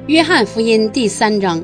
约翰福音第3章。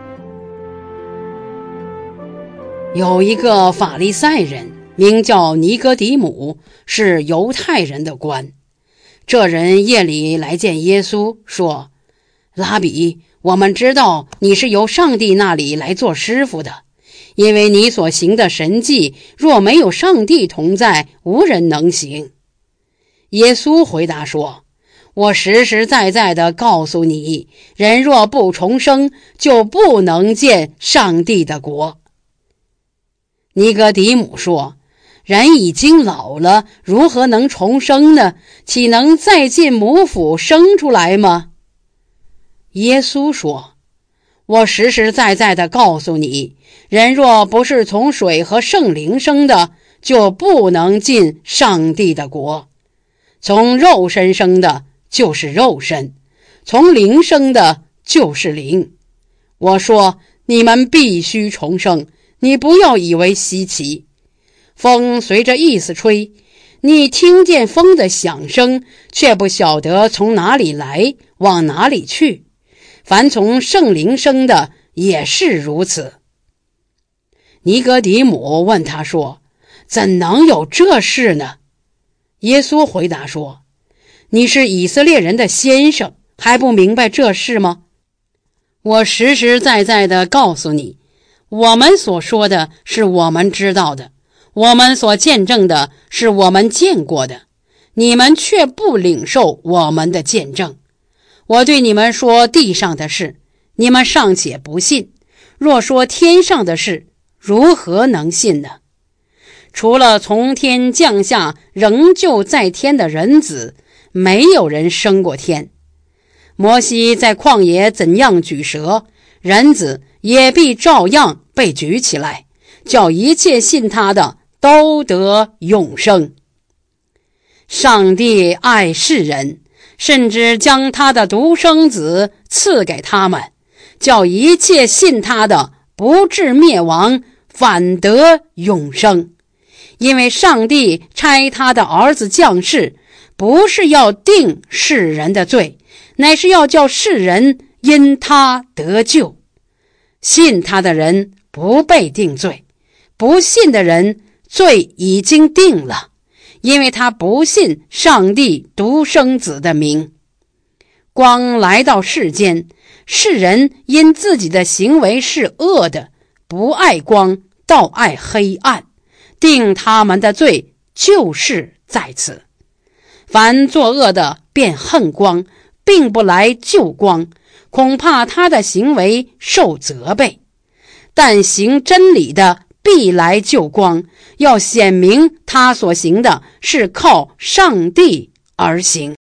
有一个法利赛人，名叫尼哥底母，是犹太人的官。这人夜里来见耶稣，说：拉比，我们知道你是由上帝那里来做师傅的，因为你所行的神迹，若没有上帝同在，无人能行。耶稣回答说：我实实在在地告诉你，人若不重生，就不能见上帝的国。尼哥底母说：人已经老了，如何能重生呢？岂能再进母腹生出来吗？耶稣说：我实实在在地告诉你，人若不是从水和圣灵生的，就不能进上帝的国。从肉身生的就是肉身，从灵生的就是灵。我说你们必须重生，你不要以为稀奇。风随着意思吹，你听见风的响声，却不晓得从哪里来，往哪里去。凡从圣灵生的也是如此。尼哥底母问他说：怎能有这事呢？耶稣回答说：你是以色列人的先生，还不明白这事吗？我实实在在地告诉你，我们所说的是我们知道的，我们所见证的是我们见过的，你们却不领受我们的见证。我对你们说地上的事，你们尚且不信，若说天上的事，如何能信呢？除了从天降下仍旧在天的人子，没有人升过天。摩西在旷野怎样举蛇，人子也必照样被举起来，叫一切信他的都得永生。上帝爱世人，甚至将他的独生子赐给他们，叫一切信他的不至灭亡，反得永生。因为上帝差他的儿子降世，不是要定世人的罪，乃是要叫世人因他得救。信他的人不被定罪，不信的人罪已经定了，因为他不信上帝独生子的名。光来到世间，世人因自己的行为是恶的，不爱光，倒爱黑暗，定他们的罪就是在此。凡作恶的便恨光，并不来救光，恐怕他的行为受责备。但行真理的必来救光，要显明他所行的是靠上帝而行。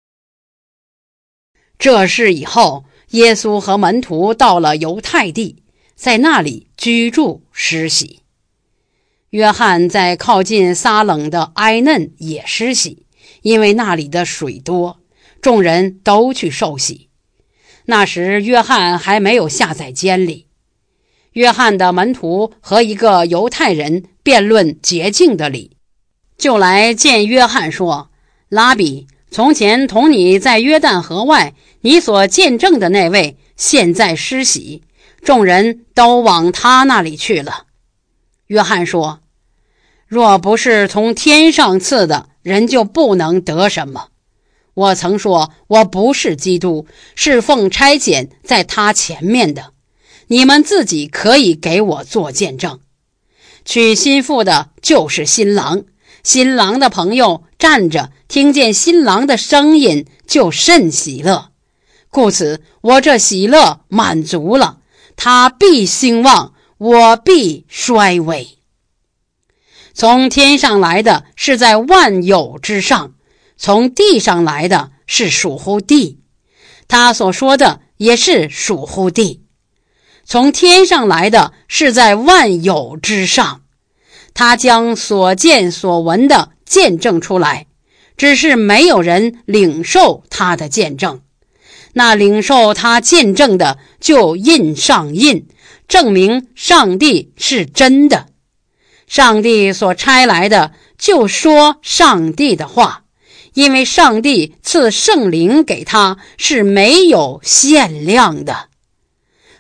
这事以后，耶稣和门徒到了犹太地，在那里居住施洗。约翰在靠近撒冷的埃嫩也施洗，因为那里的水多，众人都去受洗。那时约翰还没有下在监里。约翰的门徒和一个犹太人辩论洁净的理，就来见约翰说：拉比，从前同你在约旦河外，你所见证的那位现在施洗，众人都往他那里去了。约翰说：若不是从天上赐的，人就不能得什么。我曾说我不是基督，是奉差遣在他前面的，你们自己可以给我做见证。娶新妇的就是新郎，新郎的朋友站着，听见新郎的声音，就甚喜乐。故此我这喜乐满足了，他必兴旺，我必衰微。从天上来的是在万有之上，从地上来的是属乎地，他所说的也是属乎地。从天上来的是在万有之上，他将所见所闻的见证出来，只是没有人领受他的见证。那领受他见证的就印上印，证明上帝是真的。上帝所差来的就说上帝的话，因为上帝赐圣灵给他是没有限量的。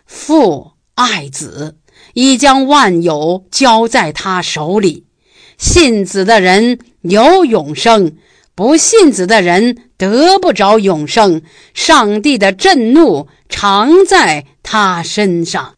父爱子，已将万有交在他手里。信子的人有永生，不信子的人得不着永生。上帝的震怒常在他身上。